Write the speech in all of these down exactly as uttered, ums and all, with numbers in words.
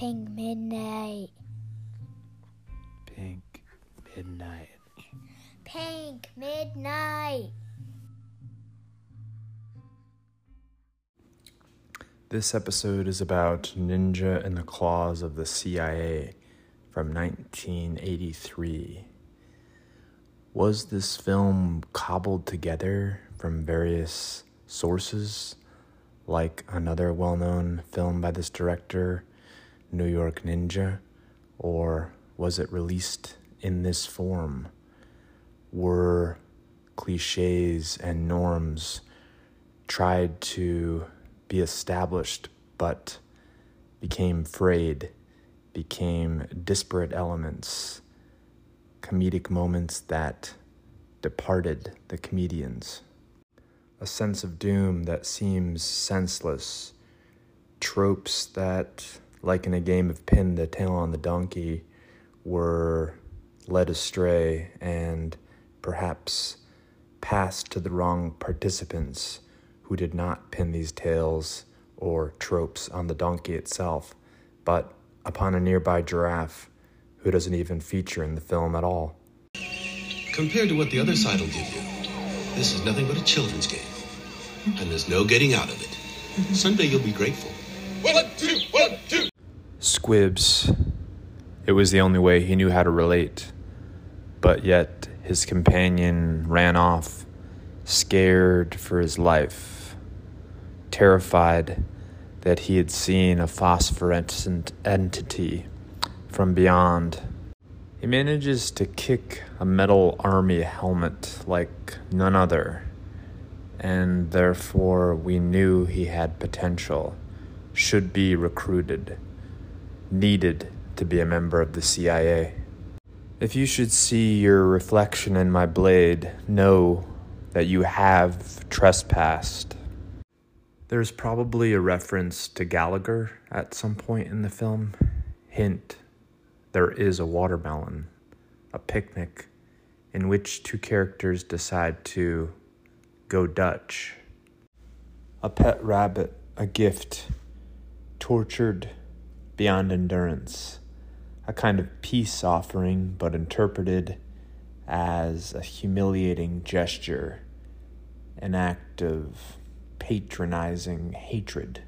Pink Midnight. Pink Midnight. Pink Midnight. This episode is about Ninja in the Claws of the C I A from nineteen eighty-three. Was this film cobbled together from various sources, like another well-known film by this director, New York Ninja, or was it released in this form? Were cliches and norms tried to be established but became frayed, became disparate elements, comedic moments that departed the comedians? A sense of doom that seems senseless, tropes that, like in a game of pin the tail on the donkey, were led astray and perhaps passed to the wrong participants who did not pin these tails or tropes on the donkey itself, but upon a nearby giraffe who doesn't even feature in the film at all. Compared to what the other side will give you, this is nothing but a children's game. And there's no getting out of it. Someday you'll be grateful. One, two, one, two. Squibs. It was the only way he knew how to relate. But yet his companion ran off, scared for his life, terrified that he had seen a phosphorescent entity from beyond. He manages to kick a metal army helmet like none other, and therefore we knew he had potential, should be recruited, needed to be a member of the C I A. If you should see your reflection in my blade, know that you have trespassed. There's probably a reference to Gallagher at some point in the film. Hint, there is a watermelon, a picnic, in which two characters decide to go Dutch. A pet rabbit, a gift, tortured beyond endurance. A kind of peace offering, but interpreted as a humiliating gesture, an act of patronizing hatred.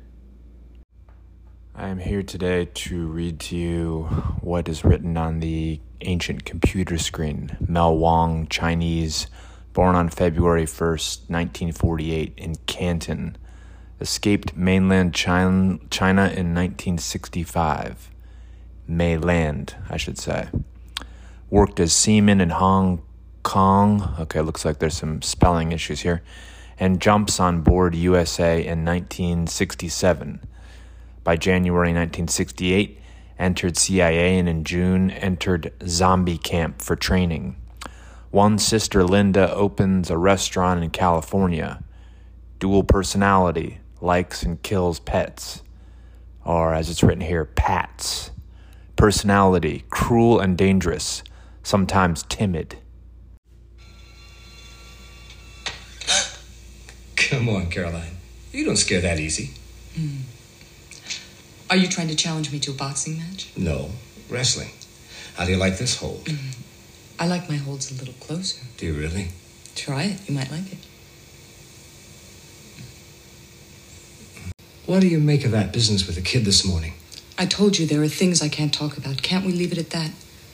I am here today to read to you what is written on the ancient computer screen. Mel Wong, Chinese, born on February first, nineteen forty-eight in Canton, escaped mainland China, China in nineteen sixty-five. Mainland, I should say. Worked as seaman in Hong Kong. Okay, looks like there's some spelling issues here. And jumps on board U S A in nineteen sixty-seven. By January nineteen sixty-eight, entered C I A, and in June entered zombie camp for training. One sister, Linda, opens a restaurant in California. Dual personality, likes and kills pets. Or as it's written here, pats. Personality, cruel and dangerous, sometimes timid. Come on, Caroline. You don't scare that easy. Mm. Are you trying to challenge me to a boxing match? No, wrestling. How do you like this hold? Mm. I like my holds a little closer. Do you really? Try it. You might like it. What do you make of that business with the kid this morning? I told you there are things I can't talk about. Can't we leave it at that?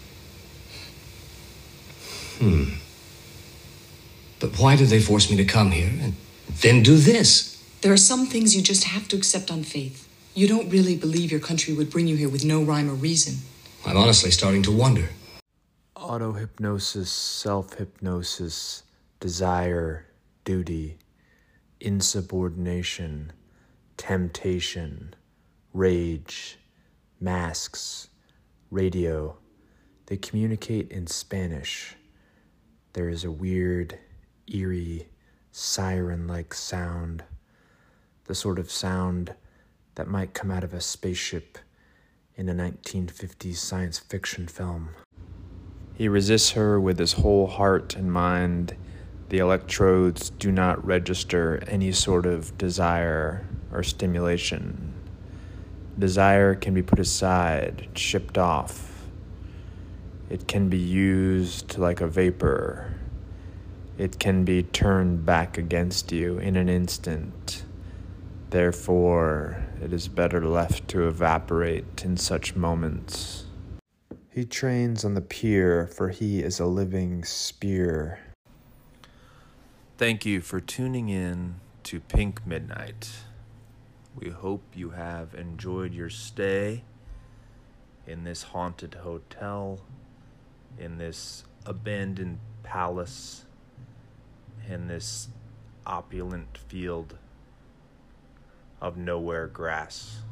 Hmm. But why did they force me to come here and then do this? There are some things you just have to accept on faith. You don't really believe your country would bring you here with no rhyme or reason. I'm honestly starting to wonder. Auto-hypnosis, self-hypnosis, desire, duty, insubordination, temptation, rage, masks, radio. They communicate in Spanish. There is a weird, eerie, siren-like sound, the sort of sound that might come out of a spaceship in a nineteen fifties science fiction film. He resists her with his whole heart and mind. The electrodes do not register any sort of desire or stimulation. Desire can be put aside, shipped off. It can be used like a vapor. It can be turned back against you in an instant. Therefore, it is better left to evaporate in such moments. He trains on the pier, for he is a living spear. Thank you for tuning in to Pink Midnight. We hope you have enjoyed your stay in this haunted hotel, in this abandoned palace, in this opulent field of nowhere grass.